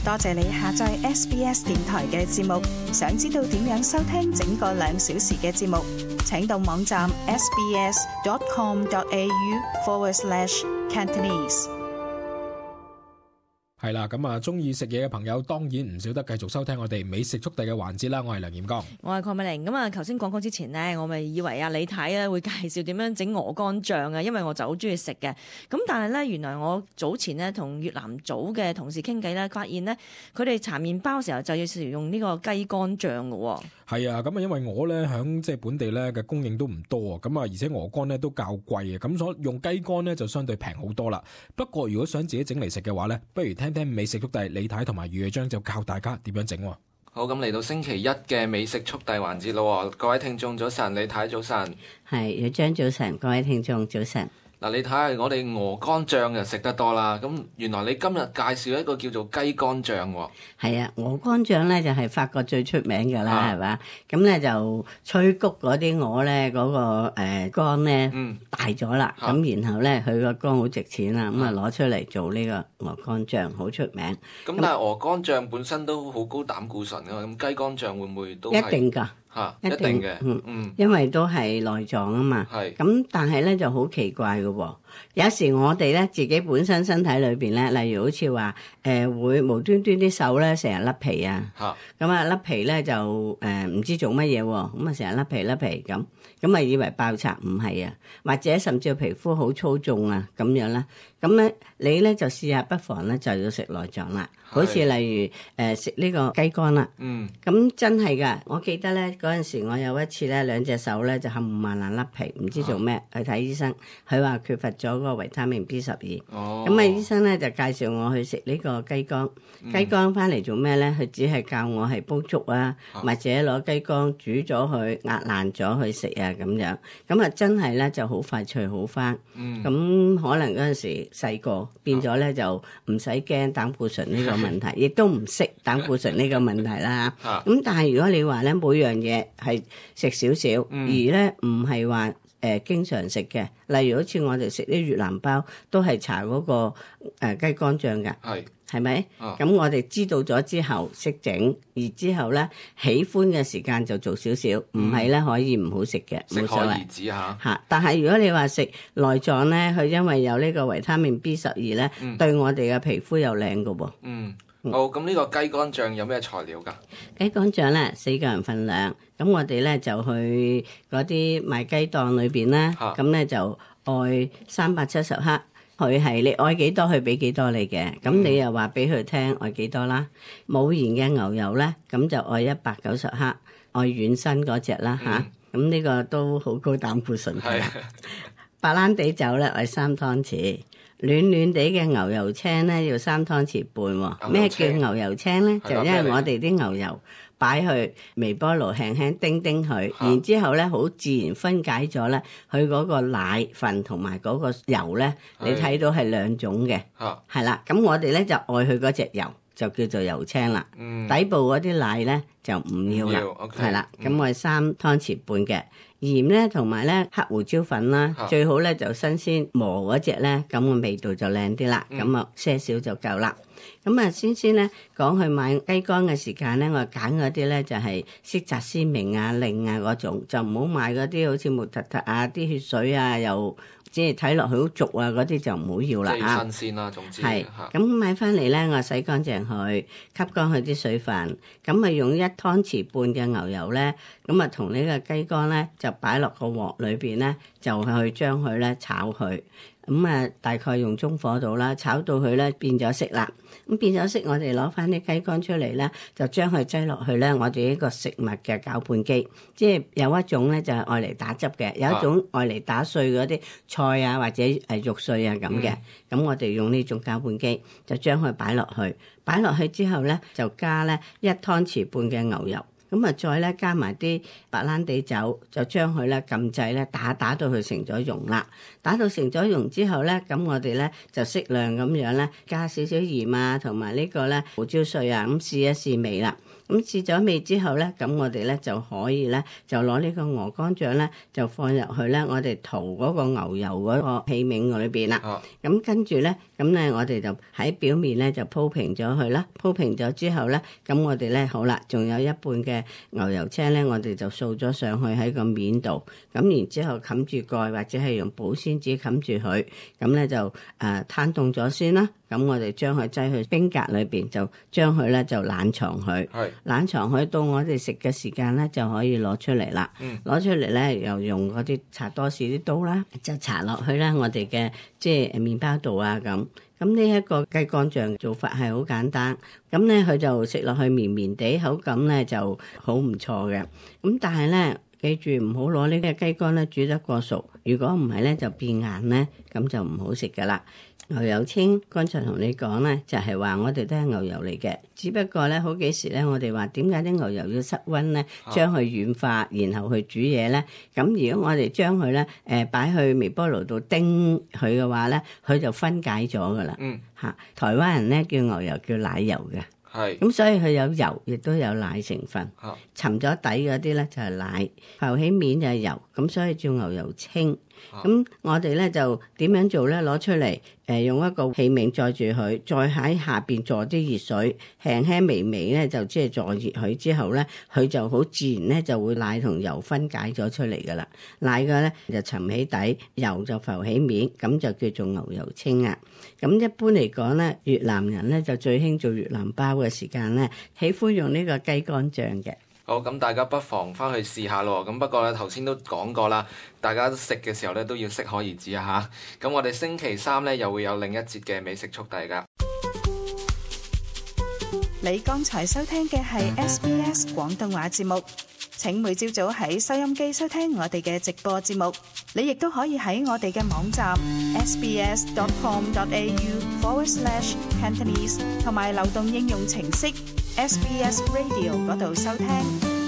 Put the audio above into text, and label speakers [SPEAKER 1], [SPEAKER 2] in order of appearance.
[SPEAKER 1] 多謝你下載 SBS 電台嘅節目。想知道點樣收聽整個2小時嘅節目，請到網站 sbs.com.au/Cantonese。
[SPEAKER 2] 係啦，咁啊，中意食嘢嘅朋友當然唔少得繼續收聽我哋美食速遞嘅環節啦。我係梁炎剛，
[SPEAKER 3] 我係鄺美玲。咁啊，頭先講講之前呢，我咪以為啊李太咧會介紹點樣整鵝肝醬啊，因為我就好中意食嘅。咁但係咧，原來我早前呢同越南組嘅同事傾偈咧，發現呢，佢哋搽麵包時候就要用呢個雞肝醬嘅。
[SPEAKER 2] 係啊，咁啊，因為鵝咧響即係本地咧嘅供應都唔多啊，咁啊，而且鵝肝咧都較貴啊，咁所以用雞肝咧就相對平好多啦。不過如果想自己整嚟食嘅話咧，不如聽聽美食速遞李太同埋余偉章就教大家點樣整。
[SPEAKER 4] 好，咁嚟到星期一嘅美食速遞環節咯，各位聽眾早晨，李太早晨，
[SPEAKER 5] 係余章早晨，各位聽眾早晨。
[SPEAKER 4] 嗱，你睇下我哋鵝肝醬就食得多啦，咁原來你今日介紹一個叫做雞肝醬喎。
[SPEAKER 5] 係啊，鵝肝醬咧就係法國最出名㗎啦，係嘛？咁咧就催谷嗰啲鵝咧嗰個肝咧大咗啦，咁然後咧佢個肝好值錢啦，咁啊攞出嚟做呢個鵝肝醬，好出名。
[SPEAKER 4] 咁但係鵝肝醬本身都好高膽固醇㗎嘛，咁雞肝醬會唔會都係？
[SPEAKER 5] 一定㗎。
[SPEAKER 4] 一定嘅，
[SPEAKER 5] 因為都係內臟啊嘛。咁但係咧就好奇怪嘅喎，有時我哋咧自己本身身體裏邊咧，例如好似話會無端端啲手咧成日甩皮啊，咁啊甩皮咧就唔知做乜嘢喎，咁啊成日甩皮咁啊以為爆拆，唔係啊，或者甚至皮膚好粗重啊咁樣啦，咁咧你咧就試下不妨咧就要食內臟啦，好似例如食呢個雞肝啦，咁真係㗎，我記得咧嗰陣時我有一次咧兩隻手咧就冚唪唥甩皮，唔知做咩去睇醫生，佢話缺乏咗嗰個維他命 B12，咁啊醫生咧就介紹我去食呢個雞肝，雞肝翻嚟做咩咧？佢只係教我係煲粥啊，或者攞雞肝煮咗佢壓爛咗去食啊咁樣，咁啊真係咧就好快脆好翻，咁可能嗰陣時細個變咗咧就唔使驚膽固醇呢個問題，亦都唔識膽固醇呢個問題啦。咁但係如果你話咧每樣嘢係食少少，而咧唔係話經常食嘅，例如好似我哋食啲越南包都係搽嗰個雞肝醬㗎，係咪？咁我哋知道咗之後識整，而之後咧喜歡嘅時間就做少少，唔係咧可以唔好食嘅，冇所謂。適可而止嚇。但係如果你話食內臟咧，佢因為有呢個維他命 B12咧，對我哋嘅皮膚又靚㗎喎。
[SPEAKER 4] 好，咁呢個雞肝醬有咩材料㗎？
[SPEAKER 5] 雞肝醬咧4個人份量，咁我哋咧就去嗰啲賣雞檔裏邊咧，咁咧就愛370克。佢係你愛幾多，佢俾幾多你嘅，咁你又話俾佢聽愛幾多啦。冇鹽嘅牛油咧，咁就愛190克，愛軟身嗰隻啦嚇。咁呢個都好高膽固醇嘅。白蘭地酒咧愛3湯匙，暖暖地嘅牛油青咧要3湯匙半喎。咩叫牛油青咧？就因為我哋啲牛油擺去微波爐輕輕叮叮佢，然之後咧好自然分解咗咧，佢嗰個奶粉同埋嗰個油咧，你睇到係兩種嘅，係啦。咁我哋咧就愛佢嗰隻油，就叫做油青啦。底部嗰啲奶咧就唔要啦，係啦。咁我係3湯匙半嘅鹽咧，同埋咧黑胡椒粉啦，最好咧就新鮮磨嗰隻咧，咁個味道就靚啲啦。咁啊些少就夠啦。咁啊，先咧講去買雞肝嘅時間咧，我揀嗰啲咧就係色澤鮮明啊、靚啊嗰種，就唔好買嗰啲好似木突突啊、啲血水啊，又即係睇落去好濁啊嗰啲就唔好要啦嚇。
[SPEAKER 4] 即係新鮮啦，總之
[SPEAKER 5] 係咁買翻嚟咧，我洗乾淨佢，吸乾佢啲水分，咁啊用1湯匙半嘅牛油咧，咁啊同呢個雞肝咧就擺落個鑊裏邊咧，就去將佢咧炒佢。咁啊，大概用中火度啦，炒到佢咧變咗色啦。咁變咗色，我哋攞翻啲雞肝出嚟咧，就將佢擠落去咧。我哋呢個食物嘅攪拌機，即係有一種咧就係愛嚟打汁嘅，有一種愛嚟打碎嗰啲菜啊或者肉碎啊咁嘅。咁我哋用呢種攪拌機，就將佢擺落去。擺落去之後咧，就加咧1湯匙半嘅牛油。 咁啊再咧加埋啲白蘭地酒，就將佢咧撳掣咧打到佢成咗溶啦。打到成咗溶之後咧，咁我哋咧就適量咁樣咧加少少鹽啊，同埋呢個咧胡椒碎啊，咁試一試味啦。咁試咗味之後咧，咁我哋咧就可以咧就攞呢個鵝肝醬咧就放入去咧我哋塗嗰個牛油嗰個器皿裏邊啦。咁跟住咧，咁咧我哋就喺表面咧就鋪平咗佢啦。鋪平咗之後咧，咁我哋咧好啦，仲有一半嘅牛油青咧，我哋就掃咗上去喺個面度。咁然之後冚住蓋或者係用保鮮紙冚住佢，咁咧就攤凍咗先啦。咁我哋將佢擠去冰格裏邊，就將佢咧就冷藏佢。冷藏佢到我哋食嘅時間咧，就可以攞出嚟啦。攞出嚟咧，又用嗰啲擦多士啲刀啦，就搽落去啦。我哋嘅即係麵包度啊咁。咁呢一個雞肝醬做法係好簡單。咁咧佢就食落去綿綿地，口感咧就好唔錯嘅。咁但係咧，記住唔好攞呢個雞肝咧煮得過熟。如果唔係咧就變硬咧，咁就唔好食噶啦。牛油青，剛才同你講咧，就係話我哋都係牛油嚟嘅，只不過咧好幾時咧，我哋話點解啲牛油要室溫咧，將佢軟化，然後去煮嘢咧？咁如果我哋將佢咧擺去微波爐度叮佢嘅話咧，佢就分解咗噶啦。台灣人咧叫牛油叫奶油嘅。咁所以佢有油，亦都有奶成分。沉咗底嗰啲咧就係奶，浮起面就係油，咁所以叫牛油青。咁我哋咧就點樣做咧？攞出嚟用一個器皿載住佢，再喺下邊坐啲熱水，輕輕微微咧就即係坐熱佢之後咧，佢就好自然咧就會奶同油分解咗出嚟噶啦。奶嘅咧就沉起底，油就浮起面，咁就叫做牛油青啊。咁一般嚟講咧，越南人咧就最興做越南包嘅時間咧，喜歡用呢個雞肝醬嘅。
[SPEAKER 4] 好，咁大家不妨翻去試下咯。咁不過咧頭先都講過啦，大家食嘅時候咧都要適可而止啊嚇。咁我哋星期三咧又會有另一節嘅美食速遞㗎。
[SPEAKER 1] 你剛才收聽嘅係 SBS 廣東話節目。請每朝早喺收音機收聽我哋嘅直播節目。你亦都可以喺我哋嘅網站 sbs.com.au/Cantonese 同埋流動應用程式 SBS Radio 嗰度收聽。